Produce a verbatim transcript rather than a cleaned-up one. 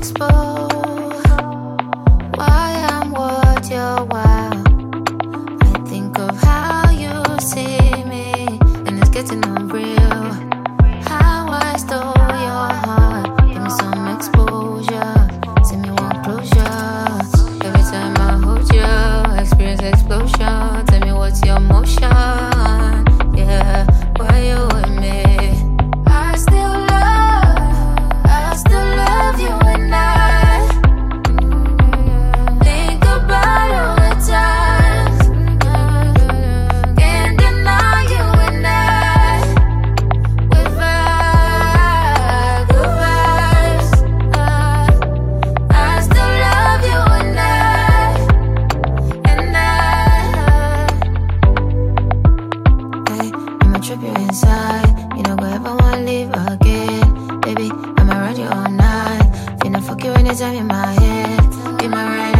exposed. Why I'm what you're wild. I think of how you see me, and it's getting unreal. How I stole your heart, give me some exposure. Send me one closure. Every time I hold you, experience explosion. Tell me what's your motion. Yeah, why you with me? I still love, I still love you, and I think about all the times. Can't deny you, and I with vibe, good vibes. I, I still love you, and I, and I. Hey, I'ma trip you inside. You don't go ever wanna leave again. Baby, I'ma ride you all night. Finna fuck you anytime in my head. Be my right